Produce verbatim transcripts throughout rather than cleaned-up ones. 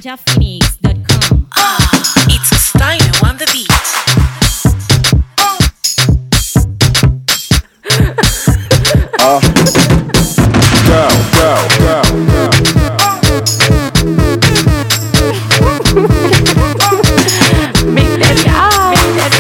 ninja phoenix dot com. Ah, it's a style on the beat. Uh, go, go, go, go. Big Daddy Eye,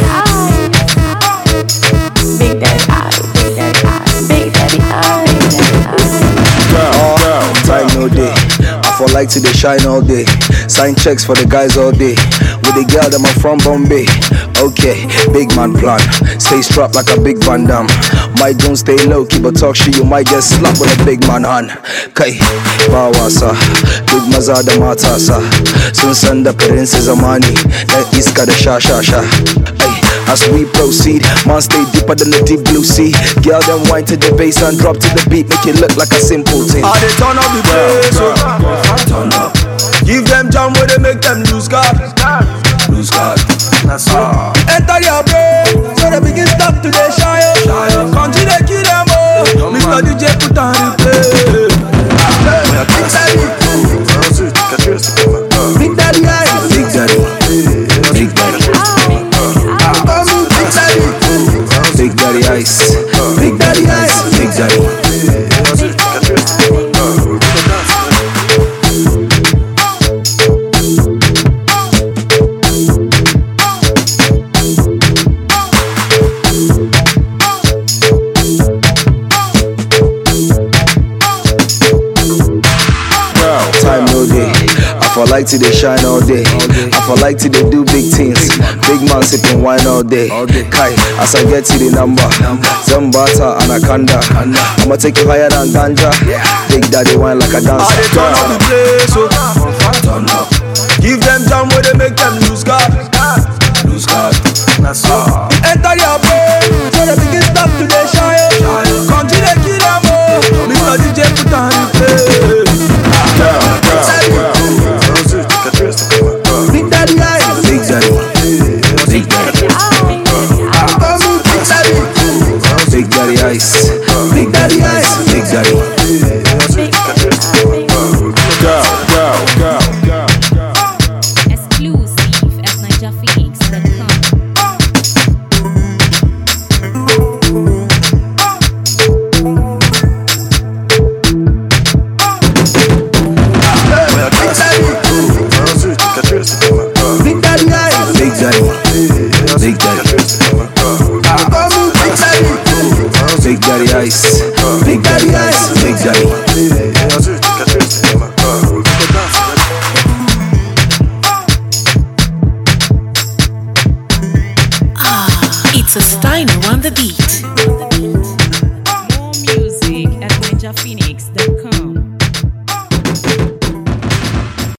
Big Daddy Eye, Big Daddy Eye, Big Daddy Eye, Big Daddy Eye. Go, go. Time no day. I for like to they shine all day. Sign checks for the guys all day. With the girl that I'm from Bombay. Okay, big man plan. Stay strapped like a big Van Damme. Might don't stay low, keep a talk shit. You might get slapped with a big man hand. Kai, Bawasa, Big Mazada Matasa. Soon send the princess Amani. Then Iska the Sha Sha Sha. Ay, as we proceed, man stay deeper than the deep blue sea. Girl then wine to the bass and drop to the beat. Make it look like a simple thing. I they turn up the bass, so turn up. Give them jam where they make them lose guard. Lose guard. That's all. Enter your brain, so they begin stop to the shy. Continue to kill them all. Mister D J put on replay. Big Daddy, Big Daddy, Big Daddy, Big Daddy, Big Daddy Ice, Big Daddy Ice, Big Daddy. Time no day. I for like to they shine all day. I for like to they do big things. Big man sipping wine all day. Kai, as I get to the number, Zambata Anaconda. I'ma take you higher than ganja. Big Daddy wine like a dancer. I they turn up the place, so turn up. Give them jam where they make them lose guard. Lose guard. That's all. Enter your brain, so they begin stop to the shine. Continue to kill them all. Mister D J put on replay. Big Daddy Ice, Big Daddy, Big Daddy, Big Daddy Ice, Big Daddy Ice, Big Daddy. Go, go, go, go. Exclusive at ninja phoenix dot com. Big Daddy Ice, Big Daddy, Big Daddy, Big Daddy Ice, Big Daddy Ice, Big Daddy. Ah, it's a style on the beat. More music at ninja phoenix dot com.